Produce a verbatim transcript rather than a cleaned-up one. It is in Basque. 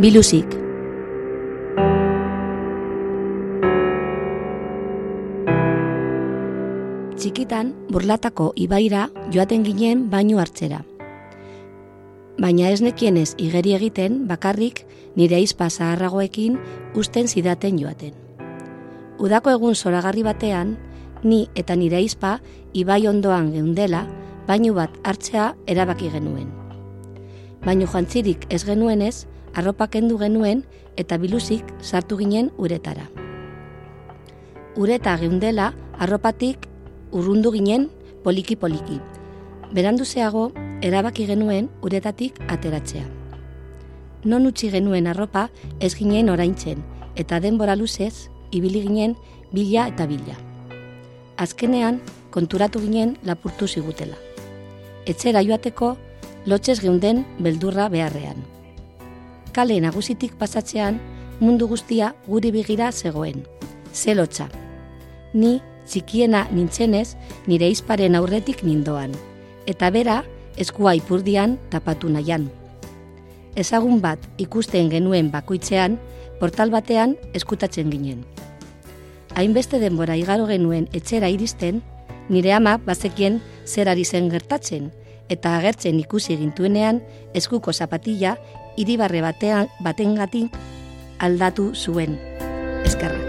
Biluzik. Txikitan, Burlatako ibaira joaten ginen bainu hartzera. Baina ez nekienez igeri egiten bakarrik nire ahizpa zaharragoekin usten zidaten joaten. Udako egun zoragarri batean, ni eta nire ahizpa ibai ondoan geundela, bainu bat hartzea erabaki genuen. Bainu jantzirik ez genuenez, arropa kendu genuen eta biluzik sartu ginen uretara. Ureta geundela, arropatik urrundu ginen poliki-poliki. Beranduzeago, erabaki genuen uretatik ateratzea. Non utzi genuen arropa ez ginen oraintzen, eta denbora luzez, ibili ginen bila eta bila. Azkenean, konturatu ginen lapurtu zigutela. Etxera joateko, lotxez geunden beldurra beharrean. Kale nagusitik pasatzean, mundu guztia guri begira zegoen. Ze lotxa. Ni, txikiena nintzenez, nire ahizparen aurretik nindoan. Eta bera, eskua ipurdian tapatu nahian. Ezagun bat ikusten genuen bakoitzean, portal batean eskutatzen ginen. Hainbeste denbora igaro genuen etxera iristen, nire ama bazekien zer ari zen gertatzen, eta agertzen ikusi gintuenean eskuko zapatilla iribarre batean batengatik aldatu zuen. Eskerrak.